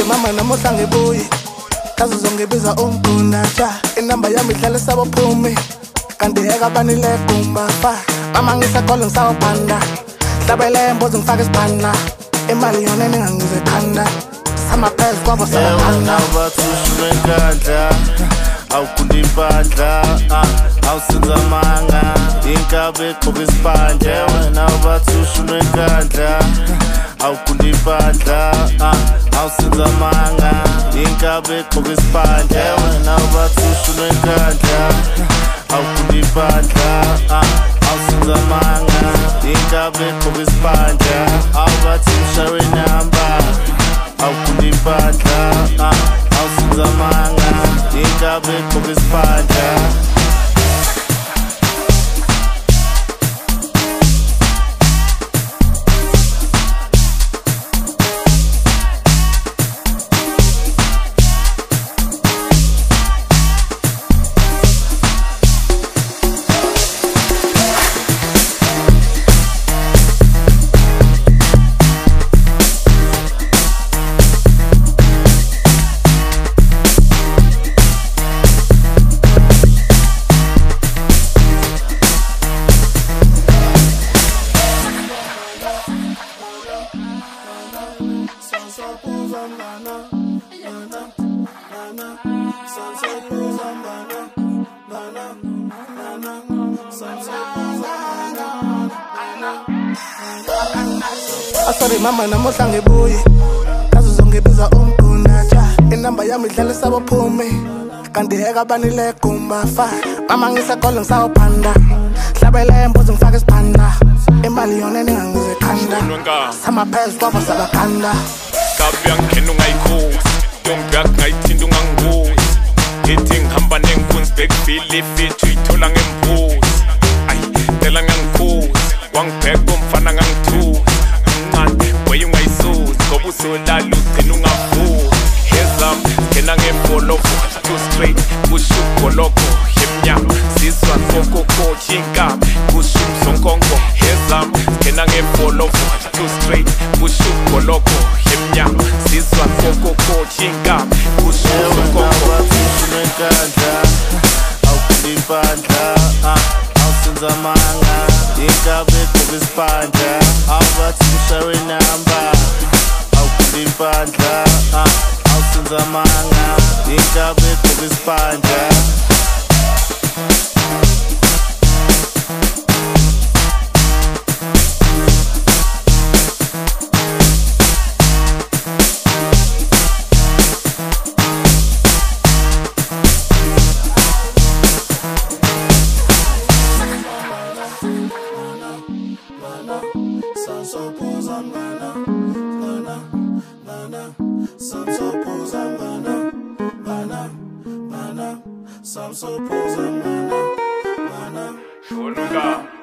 mama namuhla ngibuye kaze zongibiza umgundatsha inamba yami ihlale sabaphumi kanti heka banile kumbafa mama ngisakole ngisawubanda hlabele mbozi ngifake isibhanda imali yona ningangize khanda samaphezi kwabo sabakanda bathi ushune nkandla awukundi impandla awusenza amanga inkabe egqoka isibhande wena bathi ushune nkandla awukundi impandla awusenza amanga inkabe egqoka isibhande wena bathi ushune nkandla awukundi impandla awusenza amanga inkabe egqoka isibhande awubathi mshawe namba awukundi impandla awusenza amanga inkabe egqoka isibhande Sorry mama namuhla ngibuye kaze zongibiza umgundatsha inamba yami ihlale sabaphumi kanti heka banile kumbafa mama ngisakole ngisawuphanda hlabele mbozi ngifake isibhanda imali yona ningangize khanda samaphezi kwabo sabakanda kabe angena ungayikhosi ntombi yakho ngayithinta ungangibuzi ngithi ngihamba nenkunzi bekufile ifethu uyithola ngembuzi ayi phela ngangikhuzi wangibheka umfana ngangithuza mncane weye ungayisuzi ngoba usolala ugcina ungavuki hezam ngena ngebholovo too straight kusho ubholoko emnyama sizwa fokokotha inkaba kusho umzonkonko hezam ngena ngebholovo too straight kusho ubholoko emnyama sizwa fokokotha inkaba kusho umzonkonko ushune nkandla awukundi impandla awusenza amanga inkabe egqoka isibhande awubathi mshawe namba awukundi impandla awusenza amanga inkabe egqoka isibhande Some so pose,